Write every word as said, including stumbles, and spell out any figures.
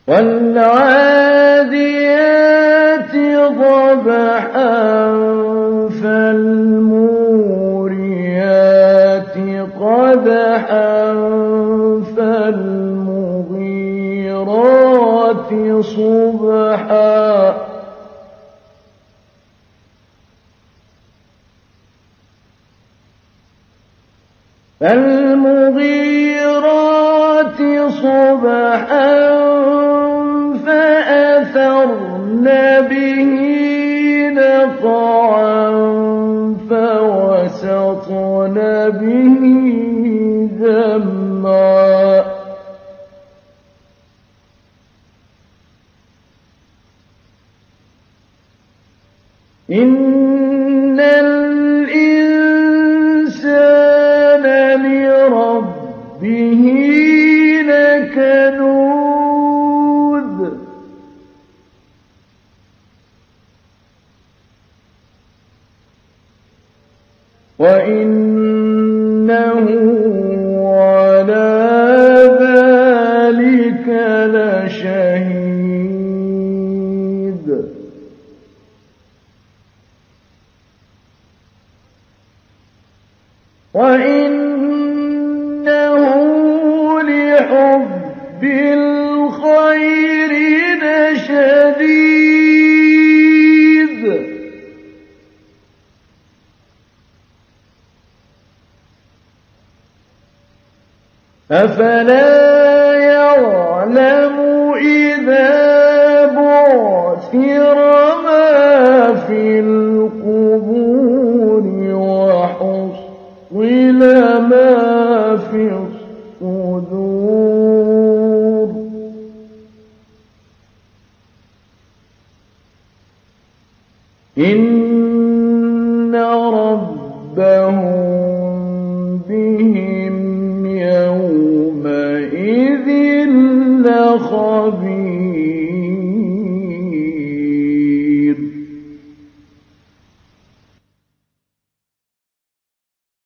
وَالْعَادِيَاتِ ضَبْحًا فَالْمُورِيَاتِ قَدْحًا فَالْمُغِيرَاتِ صُبْحًا فَالْمُغِيرَاتِ صُبْحًا فَأَثَرْنَ بِهِ نَقْعًا فَوَسَطْنَ بِهِ جَمْعًا إِنَّ الْإِنسَانَ لِرَبِّهِ لَكَنُودٌ وَإِنَّهُ عَلَىٰ ذَٰلِكَ لَشَهِيدٌ وَإِنَّهُ لِحُبِّ الْخَيْرِ لَشَدِيدٌ أَفَلَا يَعْلَمُ إِذَا بُعْثِرَ مَا فِي الْقُبُورِ وَحُصِّلَ مَا فِي الصُّدُورِ إِنَّ رَبَّهُم